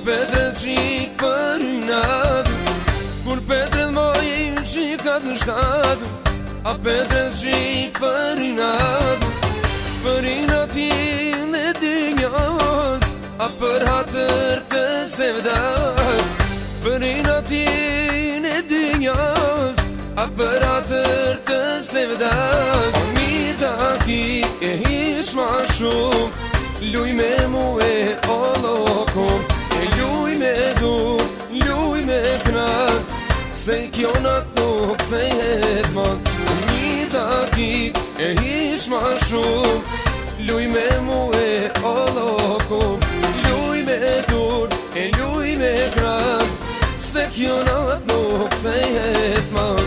Petre qik për ynadu, kur Petre mojim qikat në shtadu. A Petre qik për ynadu, për inatim dhe dynjas, a për hatër të sevdas. Për inatim dhe dynjas, a për hatër të sevdas. Mi taki e hish ma shumë, luj me mu e olokom. E luj me dur, luj me knak, se kjo nat nuk thejet man. Mi taki e hish ma shumë, luj me mu e olokom. Luj me dur, e luj me knak, se kjo nat nuk thejet man.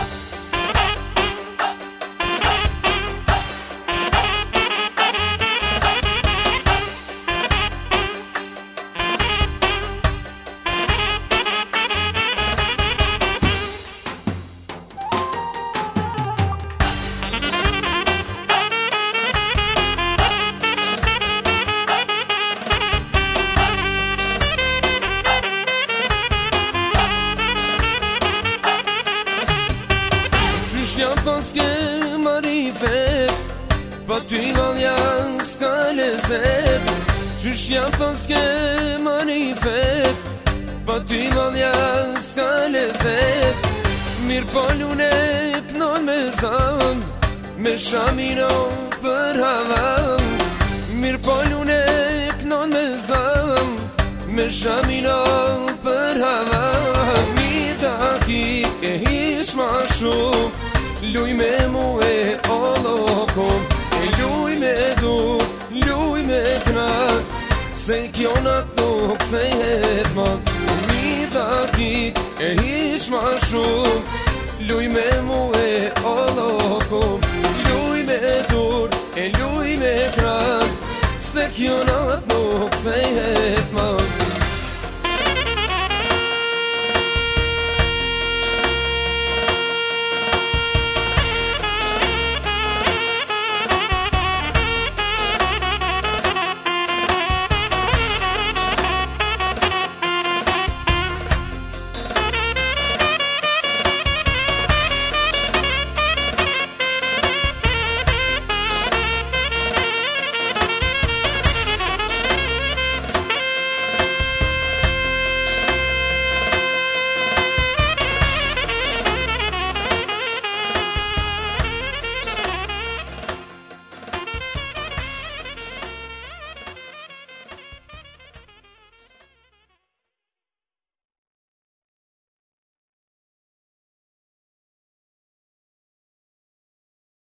Jam paske marifet, pa ty valja s'ka lezet. Qysh jam paske marifet, pa ty valja s'ka lezet. Mirë po lune kënon me zan, me shamino për havan. Mirë po lune kënon me zan, me shamino për havan. Mi taki e hish ma shumë, luj me mu e olokom. E luj me dur, luj me knak, se kjo nat nuk thejet man. Mi taki e hish ma shumë, luj me mu e olokom. Luj me dur, e luj me knak, se kjo nat nuk